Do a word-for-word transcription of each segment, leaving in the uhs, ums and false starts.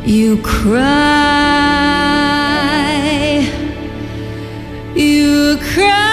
You cry, you cry.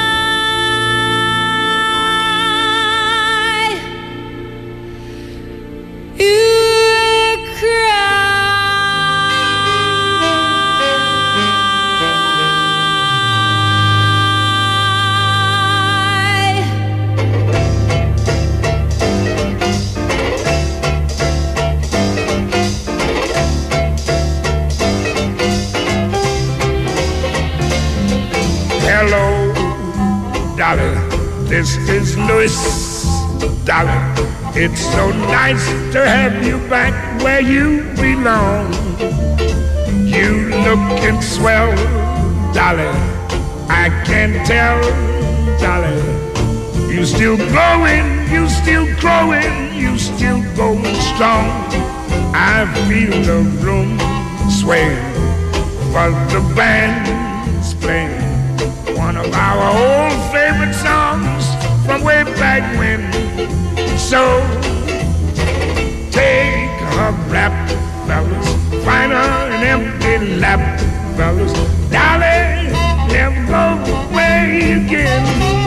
This is Louis, darling. It's so nice to have you back where you belong. You looking swell, darling. I can tell, darling. You still glowing, you still growing, you still going strong. I feel the room sway while the band's playing one of our old favorite songs from way back when. So take a rap, fellas, find her an empty lap, fellas, darling, never go away again.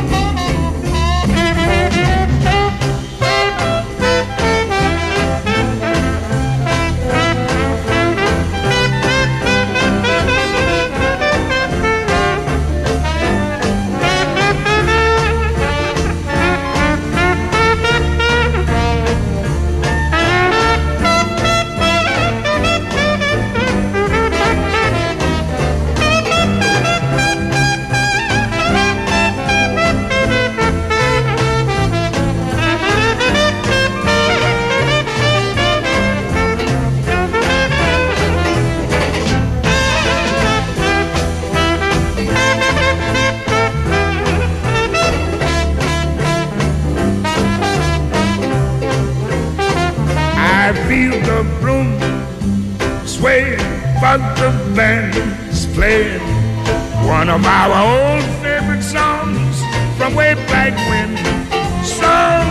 The band's playing one of our old favorite songs from way back when. So,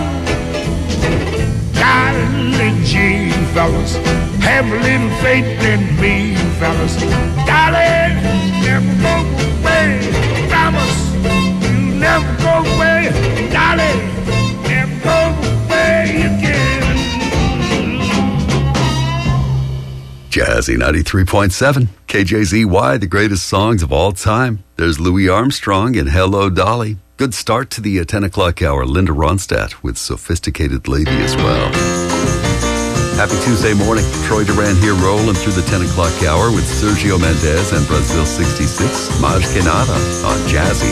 golly gee, fellas, have a little faith in me, fellas. Darling, never go away, promise you never go away. Darling, never go away again. Jazzy ninety-three point seven, K J Z Y, the greatest songs of all time. There's Louis Armstrong and Hello Dolly. Good start to the uh, ten o'clock hour. Linda Ronstadt with Sophisticated Lady as well. Happy Tuesday morning. Troy Duran here rolling through the ten o'clock hour with Sergio Mendes and Brazil sixty-six. Maj Que Nada on Jazzy.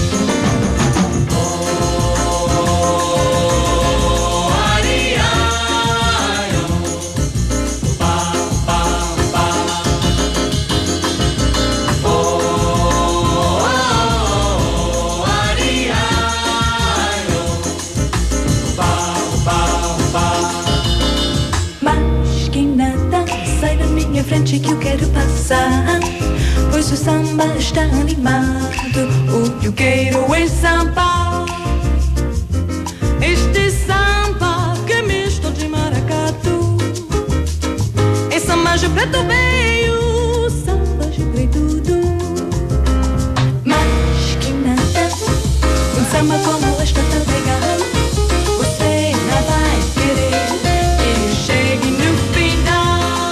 Que eu quero passar, pois o samba está animado. O que eu quero é samba, este samba que é misto de maracatu. É samba de preto veio, samba de preto tudo. Mas que nada, um samba como este tão legal, você não vai querer que chegue no final.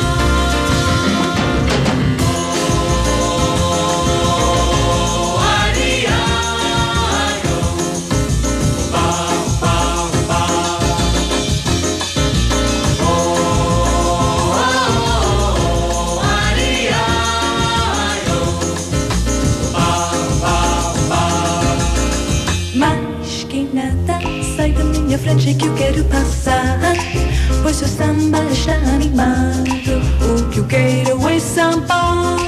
Frente que eu quero passar, pois o samba está animado. O que eu quero é samba,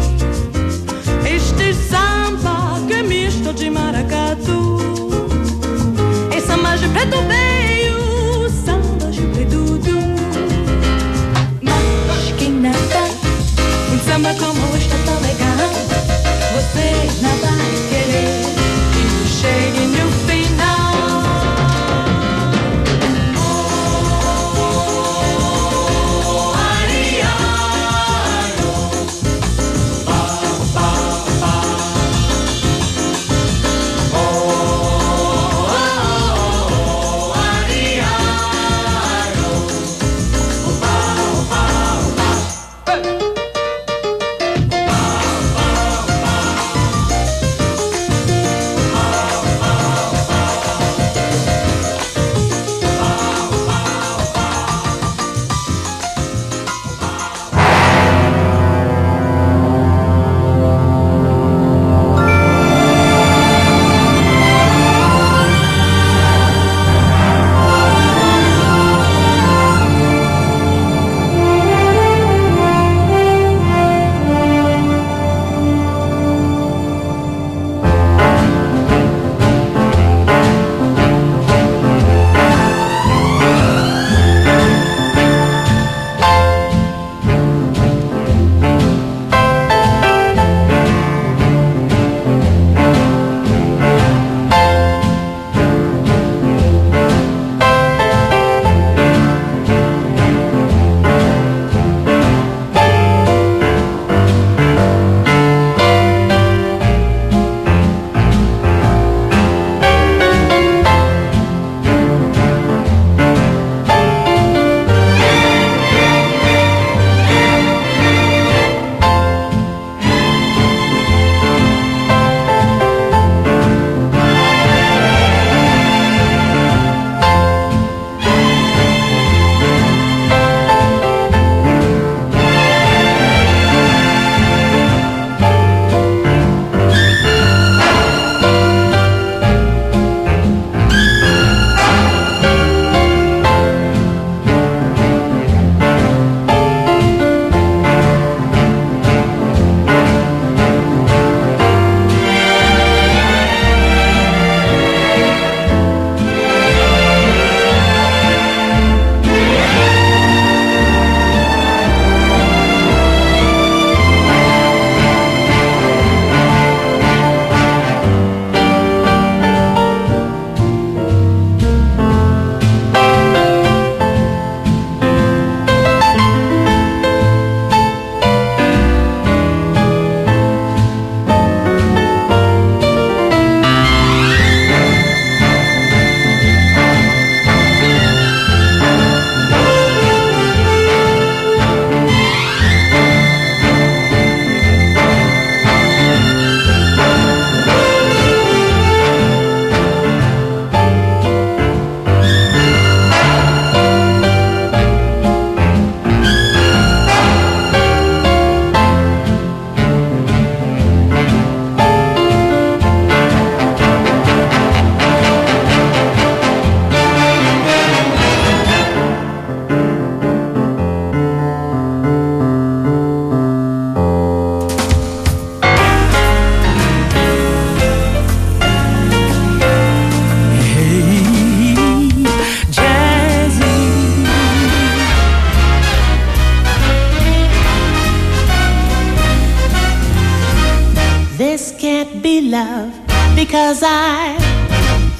este samba que é misto de maracatu. É samba de preto veio, samba de preto tudo. Mas que nada, um samba como este tão legal, você não vai querer que chegue no final.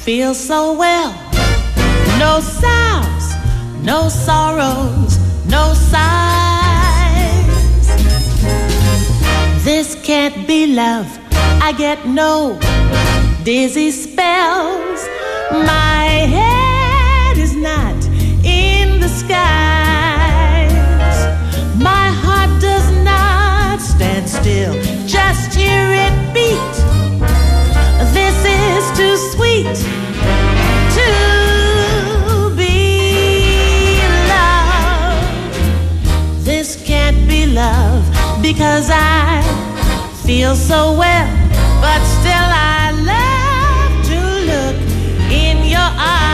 feel so well. No sounds, no sorrows, no sighs. This can't be love. I get no dizzy spells. My head is not in the skies. My heart does not stand still. Just hear it beat. This is too sweet to be love. This can't be love because I feel so well, but still I love to look in your eyes.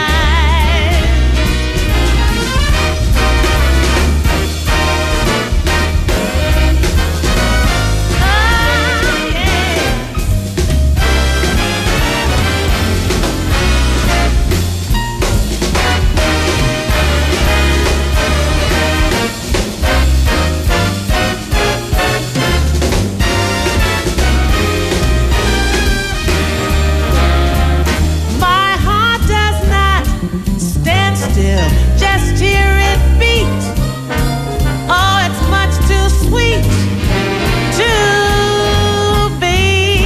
Just hear it beat. Oh, it's much too sweet to be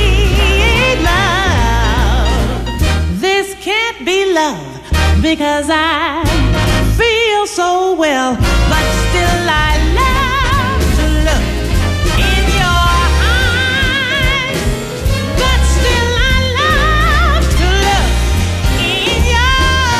love. This can't be love because I feel so well, but still I love to look in your eyes. But still I love to look in your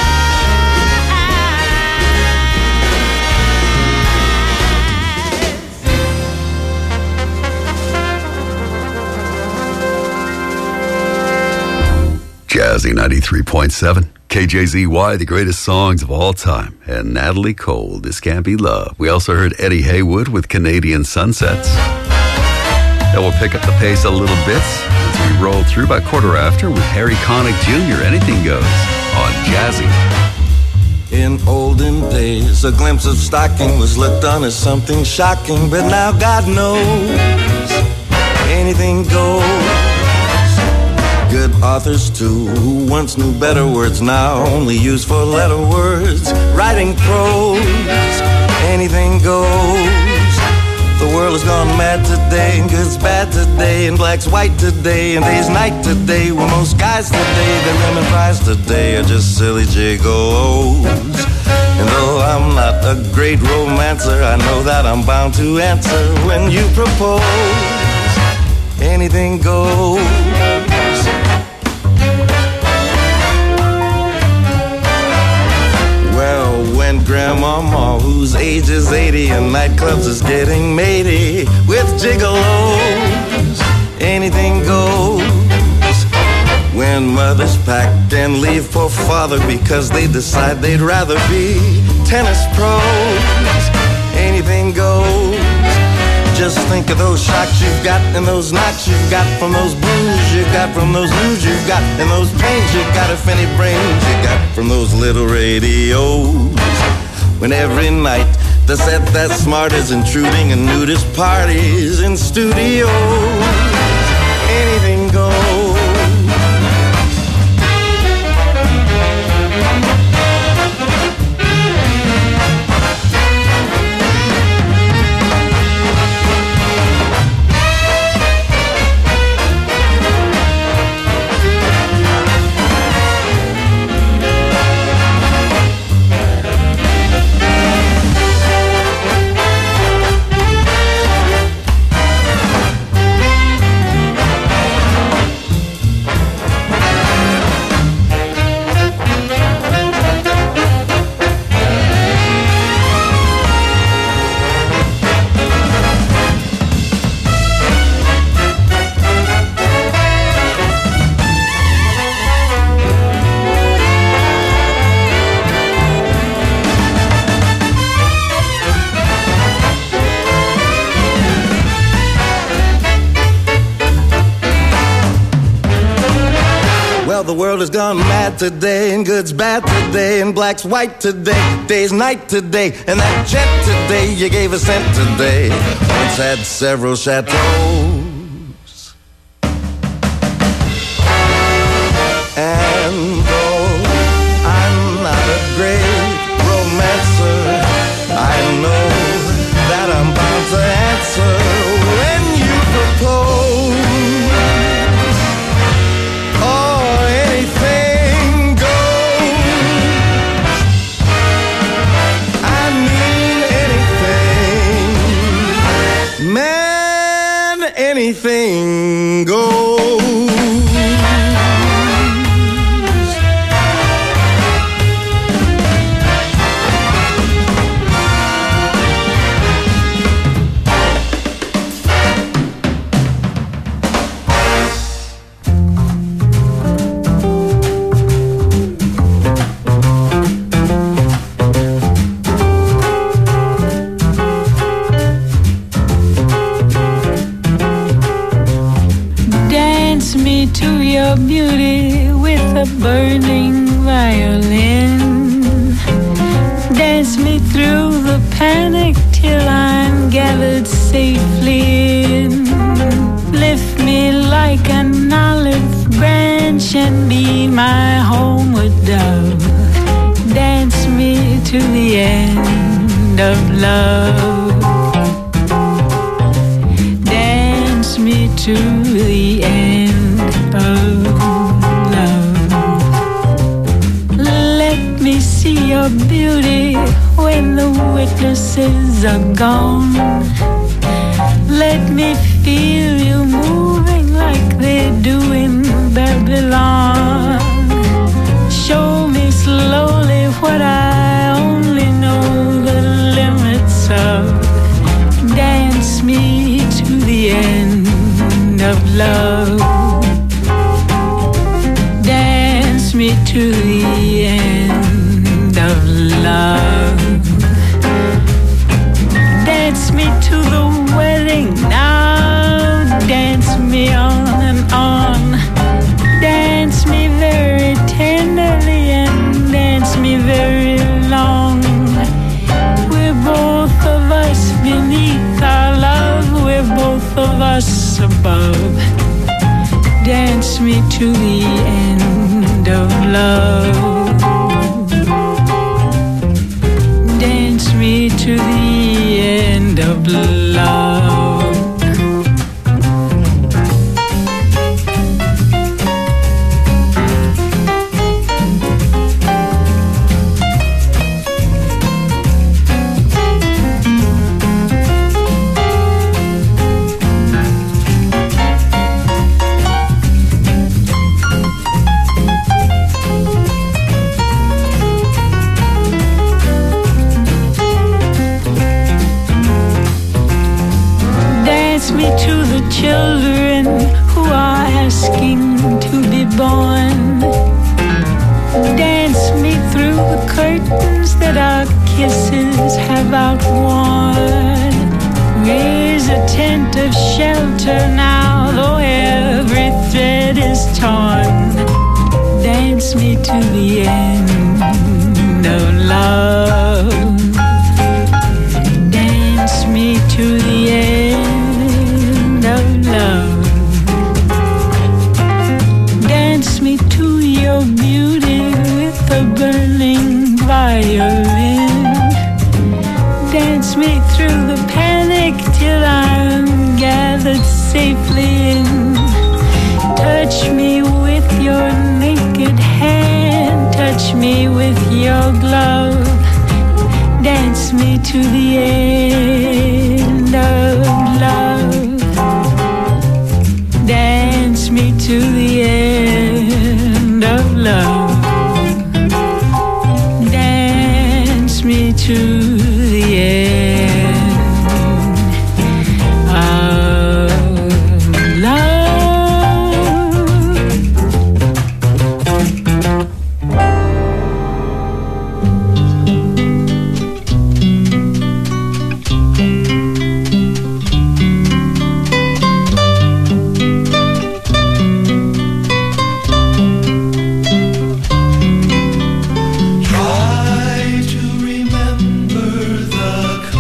Jazzy ninety-three point seven. K J Z Y, the greatest songs of all time. And Natalie Cole, This Can't Be Love. We also heard Eddie Haywood with Canadian Sunsets. And we'll pick up the pace a little bit as we roll through by quarter after with Harry Connick Junior Anything Goes on Jazzy. In olden days, a glimpse of stocking was looked on as something shocking, but now God knows anything goes. Good authors too, who once knew better words, now only use four-letter words. Writing prose, anything goes. The world has gone mad today, and good's bad today, and black's white today, and day's night today. Well, most guys today, their women prize today are just silly gigolos. And though I'm not a great romancer, I know that I'm bound to answer when you propose. Anything goes. Well, when Grandmama, whose age is eighty, and nightclubs is getting matey with gigolos, anything goes. When mothers pack and leave for father because they decide they'd rather be tennis pros, anything goes. Just think of those shocks you've got and those knocks you've got from those blues you got from those news you've got and those pains you got, if any brains you got from those little radios. When every night the set that's smart is intruding in nudist parties in studios, anything goes. The world has gone mad today, and good's bad today, and black's white today, day's night today, and that jet today you gave a cent today once had several chateaus. And through the panic till I'm gathered safely in. Lift me like an olive branch and be my homeward dove. Dance me to the end of love. Dance me to the end of love. Let me see your beauty when the witnesses are gone. Let me feel you moving like they do in Babylon. Show me slowly what I only know the limits of. Dance me to the end of love. Dance me to the end of love. Dance me to the wedding now. Dance me on and on. Dance me very tenderly and dance me very long. We're both of us beneath our love. We're both of us above. Dance me to the end of love. Dance me to the end of love. Children who are asking to be born. Dance me through the curtains that our kisses have outworn. Raise a tent of shelter now, though every thread is torn. Dance me to the end of love. Dance me to the end of love. Dance me to your beauty with a burning violin. Dance me through the panic till I'm gathered safely in. Touch me with your naked hand. Touch me with your glove. Dance me to the end of love. Dance me to the end of love. Dance me to the end of love. Try to remember the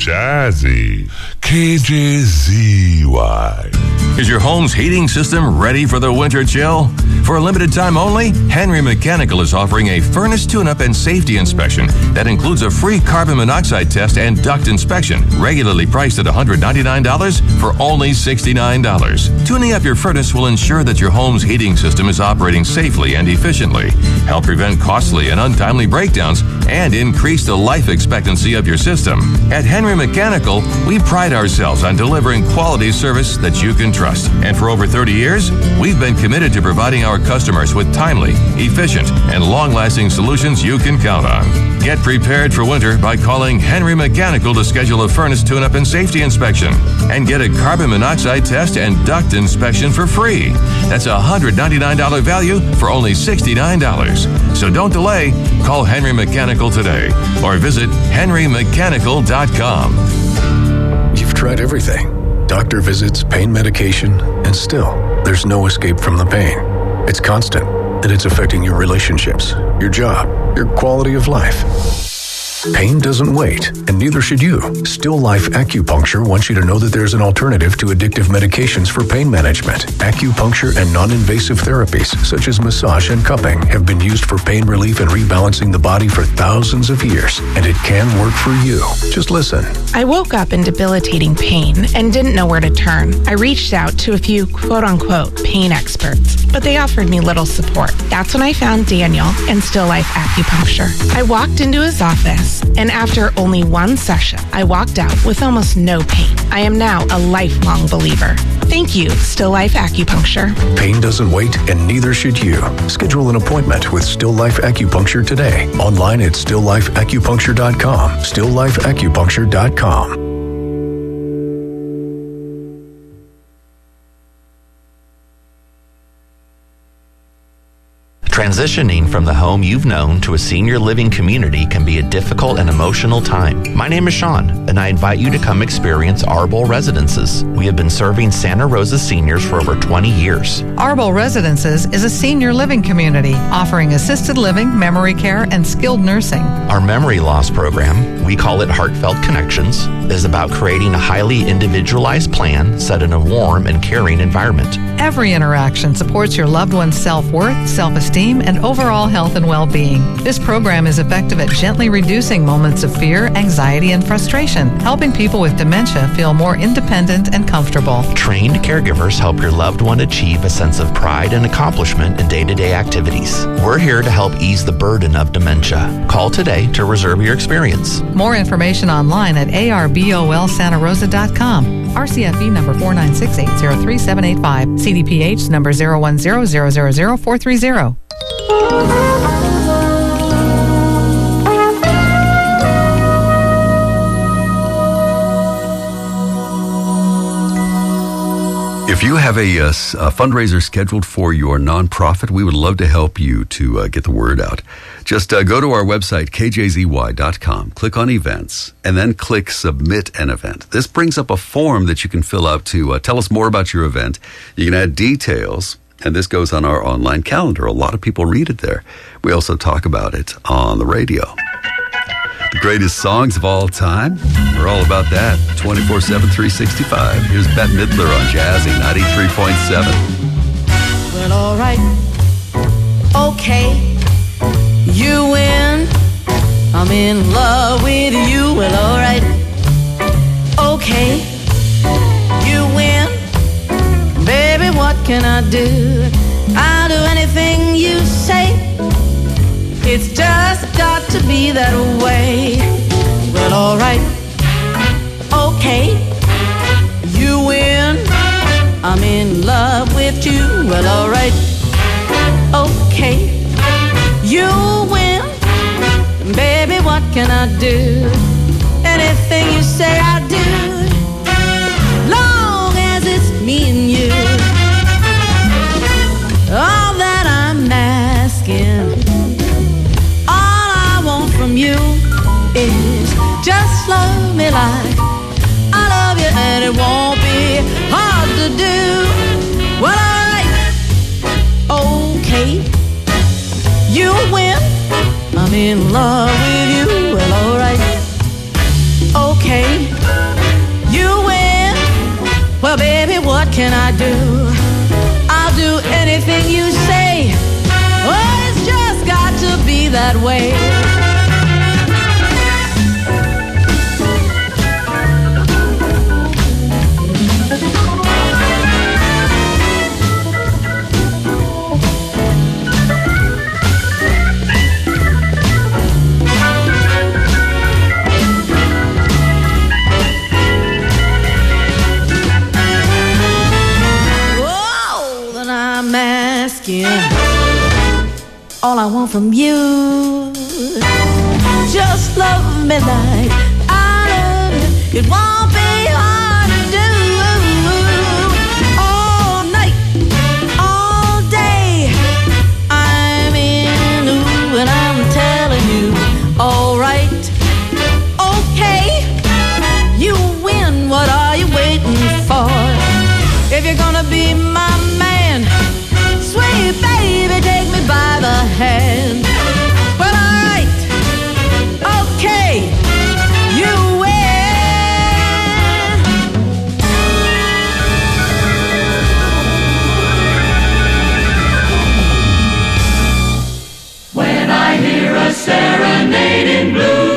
Jazzy. K J Z Y. Is your home's heating system ready for the winter chill? For a limited time only, Henry Mechanical is offering a furnace tune-up and safety inspection that includes a free carbon monoxide test and duct inspection, regularly priced at one hundred ninety-nine dollars for only sixty-nine dollars. Tuning up your furnace will ensure that your home's heating system is operating safely and efficiently, help prevent costly and untimely breakdowns, and increase the life expectancy of your system. At Henry Mechanical, we pride ourselves on delivering quality service that you can trust. And for over thirty years, we've been committed to providing our customers with timely, efficient, and long-lasting solutions you can count on. Get prepared for winter by calling Henry Mechanical to schedule a furnace tune-up and safety inspection and get a carbon monoxide test and duct inspection for free. That's a one hundred ninety-nine dollars value for only sixty-nine dollars. So don't delay. Call Henry Mechanical today or visit henry mechanical dot com. You've tried everything. Doctor visits, pain medication, and still, there's no escape from the pain. It's constant, and it's affecting your relationships, your job, your quality of life. Pain doesn't wait, and neither should you. Still Life Acupuncture wants you to know that there's an alternative to addictive medications for pain management. Acupuncture and non-invasive therapies, such as massage and cupping, have been used for pain relief and rebalancing the body for thousands of years, and it can work for you. Just listen. I woke up in debilitating pain and didn't know where to turn. I reached out to a few quote-unquote pain experts, but they offered me little support. That's when I found Daniel and Still Life Acupuncture. I walked into his office, and after only one session, I walked out with almost no pain. I am now a lifelong believer. Thank you, Still Life Acupuncture. Pain doesn't wait, and neither should you. Schedule an appointment with Still Life Acupuncture today. Online at still life acupuncture dot com. still life acupuncture dot com. Transitioning from the home you've known to a senior living community can be a difficult and emotional time. My name is Sean, and I invite you to come experience Arbol Residences. We have been serving Santa Rosa seniors for over twenty years. Arbol Residences is a senior living community offering assisted living, memory care, and skilled nursing. Our memory loss program, we call it Heartfelt Connections, is about creating a highly individualized plan set in a warm and caring environment. Every interaction supports your loved one's self-worth, self-esteem, and overall health and well-being. This program is effective at gently reducing moments of fear, anxiety, and frustration, helping people with dementia feel more independent and comfortable. Trained caregivers help your loved one achieve a sense of pride and accomplishment in day-to-day activities. We're here to help ease the burden of dementia. Call today to reserve your experience. More information online at a r b o l santa rosa dot com. R C F E number four nine six eight zero three seven eight five. C D P H number zero one zero zero zero zero four three zero. If you have a, a, a fundraiser scheduled for your nonprofit, we would love to help you to uh, get the word out. Just uh, go to our website, k j z y dot com, click on events, and then click submit an event. This brings up a form that you can fill out to uh, tell us more about your event. You can add details, and this goes on our online calendar. A lot of people read it there. We also talk about it on the radio. The greatest songs of all time. We're all about that. twenty-four seven, three sixty-five. Here's Bette Midler on Jazzy ninety-three point seven. Well, all right. Okay. You win. I'm in love with you. Well, all right. Okay. You win. Baby, what can I do? I'll do anything you say. It's just got to be that way. Well, all right. Okay. You win. I'm in love with you. Well, all right. Okay. You win. Baby, what can I do? Anything you say I do. Long as it's me and you. All that I'm asking, all I want from you is just love me like I love you, and it won't be hard to do. Well, alright, okay, you win. I'm in love with you. Well, alright, okay. can I do? I'll do anything you say. Oh, it's just got to be that way. All I want from you, just love me like I love you. It won't be hard to do. All night, all day, I'm in, ooh, and I'm telling you, all right, okay, you win. What are you waiting for? If you're gonna be my man, sweet baby, take me by the hand. Well, all right, okay, you win. When I hear a serenade in blue,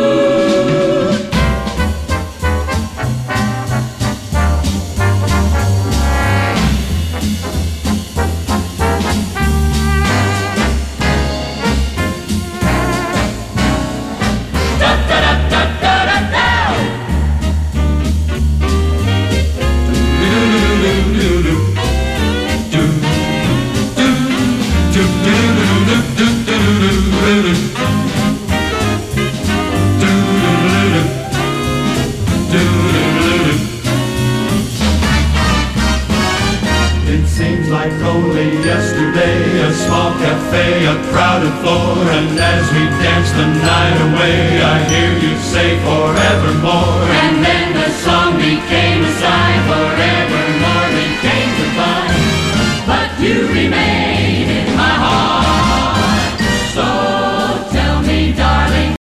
yesterday, a small cafe, a crowded floor, and as we dance the night away, I hear you say forevermore, and then